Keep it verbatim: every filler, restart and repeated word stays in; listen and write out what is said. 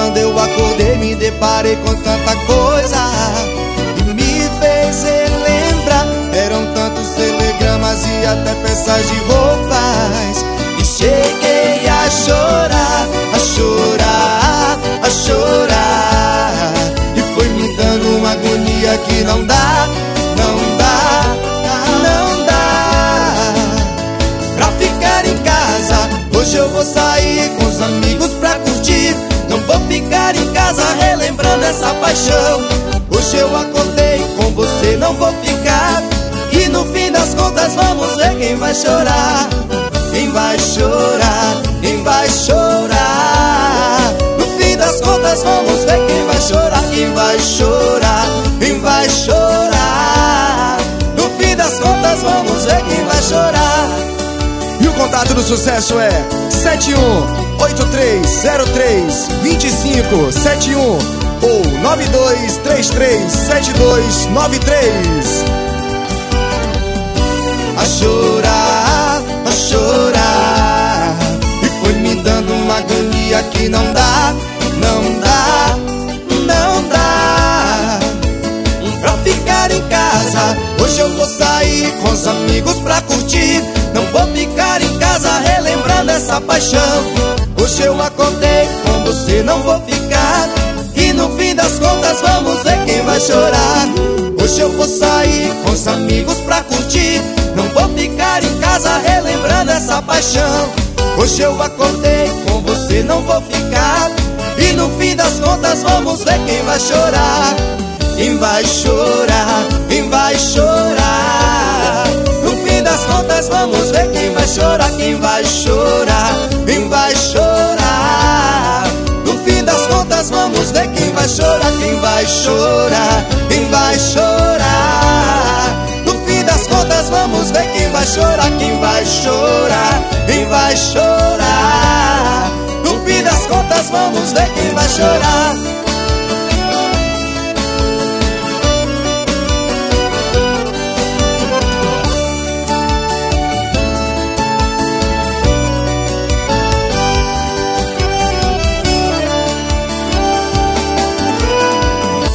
quando eu acordei me deparei com tanta coisa e me fez relembrar. Eram tantos telegramas e até peças de roupas, e cheguei a chorar, a chorar, a chorar. E foi me dando uma agonia que não dá, não dá, não dá pra ficar em casa. Hoje eu vou sair com os amigos pra curtir. Não vou ficar em casa relembrando essa paixão. Hoje eu acordei com você, não vou ficar. E no fim das contas vamos ver quem vai chorar. Quem vai chorar, quem vai chorar. No fim das contas vamos ver quem vai chorar. Quem vai chorar, quem vai chorar. No fim das contas vamos ver quem vai chorar. E o contato do sucesso é sete um oito três zero três dois cinco sete um ou nove dois três três sete dois nove três. A chorar, a chorar. E foi me dando uma agonia que não dá, não dá, não dá pra ficar em casa. Hoje eu vou sair com os amigos pra curtir. Não vou ficar em casa relembrando essa paixão. Hoje eu acordei com você, não vou ficar. E no fim das contas vamos ver quem vai chorar. Hoje eu vou sair com os amigos pra curtir. Não vou ficar em casa relembrando essa paixão. Hoje eu acordei com você, não vou ficar. E no fim das contas vamos ver quem vai chorar. Quem vai chorar, quem vai chorar. No fim das contas vamos ver quem vai chorar. Quem vai chorar, quem vai chorar. No fim das contas vamos ver quem vai chorar. Quem vai chorar, quem vai chorar. No fim das contas vamos ver quem vai chorar. Quem vai chorar, quem vai chorar. No fim das contas vamos ver quem vai chorar.